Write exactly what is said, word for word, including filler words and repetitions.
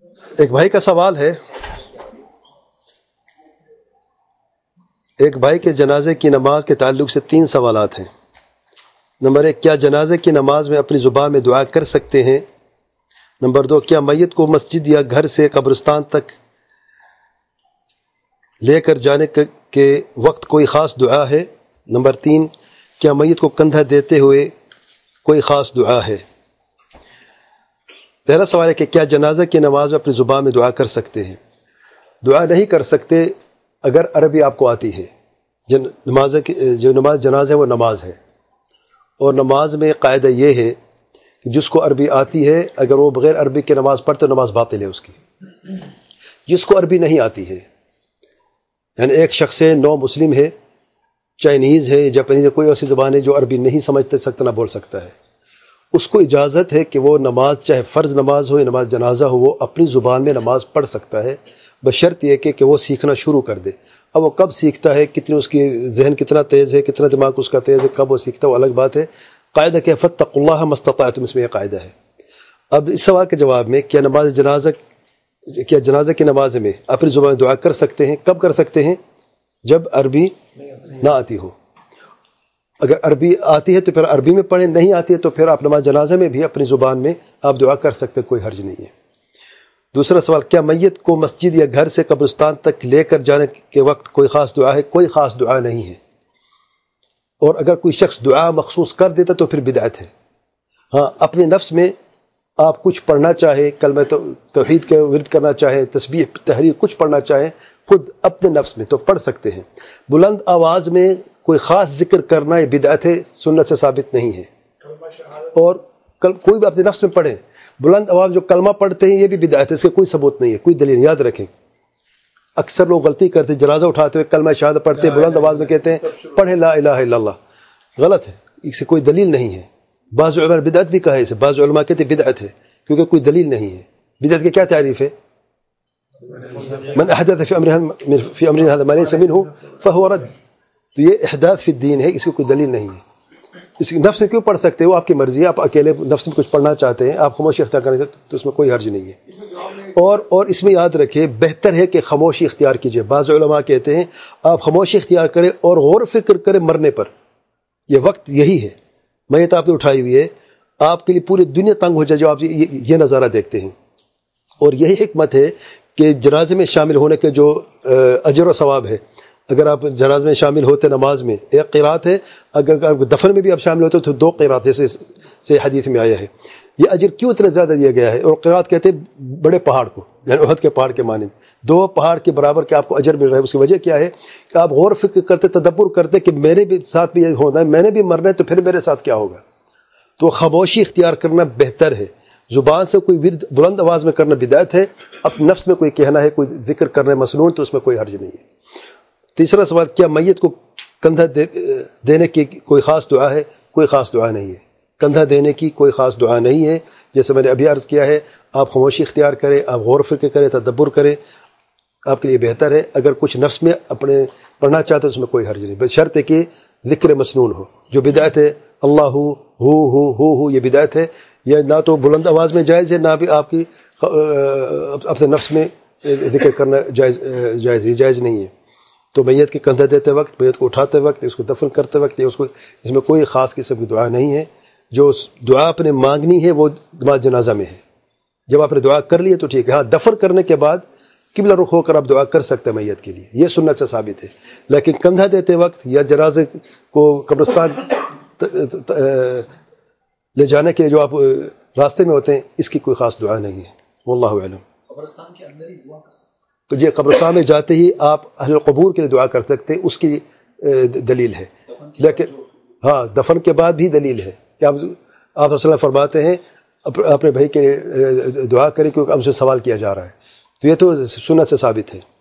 ایک بھائی کا سوال ہے، ایک بھائی کے جنازے کی نماز کے تعلق سے تین سوالات ہیں۔ نمبر ایک، کیا جنازے کی نماز میں اپنی زبان میں دعا کر سکتے ہیں؟ نمبر دو، کیا میت کو مسجد یا گھر سے قبرستان تک لے کر جانے کے وقت کوئی خاص دعا ہے؟ نمبر تین، کیا میت کو کندھا دیتے ہوئے کوئی خاص دعا ہے؟ پہلا سوال ہے کہ کیا جنازہ کی نماز میں اپنی زبان میں دعا کر سکتے ہیں؟ دعا نہیں کر سکتے اگر عربی آپ کو آتی ہے۔ جن نماز کی جو نماز جنازہ ہے وہ نماز ہے، اور نماز میں قاعدہ یہ ہے کہ جس کو عربی آتی ہے اگر وہ بغیر عربی کی نماز پڑھتے تو نماز باطل ہے اس کی۔ جس کو عربی نہیں آتی ہے، یعنی ایک شخص ہے، نو مسلم ہے، چائنیز ہے، جاپانیز ہے، کوئی ایسی زبان ہے جو عربی نہیں سمجھتے سکتا نہ بول سکتا ہے، اس کو اجازت ہے کہ وہ نماز چاہے فرض نماز ہو یا نماز جنازہ ہو وہ اپنی زبان میں نماز پڑھ سکتا ہے، بشرط یہ کہ کہ وہ سیکھنا شروع کر دے۔ اب وہ کب سیکھتا ہے، کتنی اس کی ذہن کتنا تیز ہے، کتنا دماغ اس کا تیز ہے، کب وہ سیکھتا ہے وہ الگ بات ہے۔ قاعدہ کہ فاتقوا اللہ ما استطعتم، اس میں یہ قاعدہ ہے۔ اب اس سوال کے جواب میں کیا نماز جنازہ کیا جنازہ کی نماز میں اپنی زبان میں دعا کر سکتے ہیں؟ کب کر سکتے ہیں؟ جب عربی نہ آتی ہو۔ اگر عربی آتی ہے تو پھر عربی میں پڑھیں، نہیں آتی ہے تو پھر آپ نماز جنازہ میں بھی اپنی زبان میں آپ دعا کر سکتے ہیں، کوئی حرج نہیں ہے۔ دوسرا سوال، کیا میت کو مسجد یا گھر سے قبرستان تک لے کر جانے کے وقت کوئی خاص دعا ہے؟ کوئی خاص دعا نہیں ہے، اور اگر کوئی شخص دعا مخصوص کر دیتا تو پھر بدعت ہے۔ ہاں، اپنے نفس میں آپ کچھ پڑھنا چاہے، کلمہ توحید کے ورد کرنا چاہے، تسبیح تحریر کچھ پڑھنا چاہے خود اپنے نفس میں تو پڑھ سکتے ہیں۔ بلند آواز میں کوئی خاص ذکر کرنا یہ بدعت ہے، سنت سے ثابت نہیں ہے۔ اور کوئی بھی اپنے نفس میں پڑھیں، بلند آواز جو کلمہ پڑھتے ہیں یہ بھی بدعت ہے، اس کے کوئی ثبوت نہیں ہے، کوئی دلیل۔ یاد رکھیں، اکثر لوگ غلطی کرتے، جنازہ اٹھاتے ہوئے کلمہ شہادت پڑھتے ہیں، بلند آواز میں کہتے ہیں پڑھے لا الہ الا اللہ، غلط ہے، اس سے کوئی دلیل نہیں ہے۔ بعض علماء نے بدعت بھی کہا ہے اسے، بعض علماء کہتے ہیں بدعت ہے کیونکہ کوئی دلیل نہیں ہے۔ بدعت کی کیا تعریف ہے؟ من احدث فی امرنا فی امرنا هذا ما ليس منه فهو رد۔ تو یہ احداث فی الدین ہے، اس کی کوئی دلیل نہیں ہے۔ اس کی نفس میں کیوں پڑھ سکتے ہو؟ آپ کی مرضی ہے، آپ اکیلے نفس میں کچھ پڑھنا چاہتے ہیں، آپ خاموشی اختیار کرنا چاہتے ہیں تو اس میں کوئی حرج نہیں ہے۔ اور اور اس میں یاد رکھیں، بہتر ہے کہ خاموشی اختیار کیجئے۔ بعض علماء کہتے ہیں آپ خاموشی اختیار کریں اور غور و فکر کریں مرنے پر، یہ وقت یہی ہے۔ میت آپ نے اٹھائی ہوئی ہے، آپ کے لیے پوری دنیا تنگ ہو جائے جو آپ یہ نظارہ دیکھتے ہیں۔ اور یہی حکمت ہے کہ جنازے میں شامل ہونے کے جو اجر و ثواب ہے، اگر آپ جنازے میں شامل ہوتے نماز میں ایک قرات ہے، اگر دفن میں بھی آپ شامل ہوتے تو دو قرات، جیسے سے حدیث میں آیا ہے۔ یہ اجر کیوں اتنا زیادہ دیا گیا ہے؟ اور قرات کہتے ہیں بڑے پہاڑ کو، یعنی احد کے پہاڑ کے مانند دو پہاڑ کے برابر کہ آپ کو اجر مل رہا ہے۔ اس کی وجہ کیا ہے کہ آپ غور و فکر کرتے، تدبر کرتے کہ میرے بھی ساتھ بھی یہ ہونا ہے، میں نے بھی مرنا ہے تو پھر میرے ساتھ کیا ہوگا۔ تو خاموشی اختیار کرنا بہتر ہے۔ زبان سے کوئی ورد بلند آواز میں کرنا بدعت ہے، اپنے نفس میں کوئی کہنا ہے، کوئی ذکر کرنا ہے مسنون، تو اس میں کوئی حرج نہیں ہے۔ تیسرا سوال، کیا میت کو کندھا دے دینے کی کوئی خاص دعا ہے؟ کوئی خاص دعا نہیں ہے، کندھا دینے کی کوئی خاص دعا نہیں ہے۔ جیسے میں نے ابھی عرض کیا ہے، آپ خاموشی اختیار کریں، آپ غور و فکر کریں، تدبر کریں، آپ کے لیے بہتر ہے۔ اگر کچھ نفس میں اپنے پڑھنا چاہتے اس میں کوئی حرج نہیں، بشرط ہے کہ ذکر مسنون ہو۔ جو بدعت ہے اللہ ہو ہو ہو ہو ہو یہ بدعت ہے، یہ نہ تو بلند آواز میں جائز ہے، نہ بھی آپ کی اپنے نفس میں ذکر کرنا جائز جائز ہے، جائز نہیں ہے۔ تو میت کے کندھا دیتے وقت، میت کو اٹھاتے وقت، اس کو دفن کرتے وقت، اس کو اس میں کوئی خاص قسم کی دعا نہیں ہے۔ جو دعا آپ نے مانگنی ہے وہ نماز جنازہ میں ہے۔ جب آپ نے دعا کر لی ہے تو ٹھیک ہے، ہاں دفن کرنے کے بعد قبلہ رخ ہو کر آپ دعا کر سکتے ہیں میت کے لیے، یہ سنت سے ثابت ہے۔ لیکن کندھا دیتے وقت یا جنازے کو قبرستان لے جانے کے لیے جو آپ راستے میں ہوتے ہیں، اس کی کوئی خاص دعا نہیں ہے، واللہ اعلم۔ قبرستان کے اندر ہی دعا کر سکتے تو یہ قبرستان میں جاتے ہی آپ اہل قبور کے لیے دعا کر سکتے ہیں، اس کی دلیل ہے۔ لیکن ہاں دفن کے بعد بھی دلیل ہے کہ آپ آپ اصلا فرماتے ہیں اپنے بھائی کے دعا کریں کیونکہ ہم سے سوال کیا جا رہا ہے، تو یہ تو سنت سے ثابت ہے۔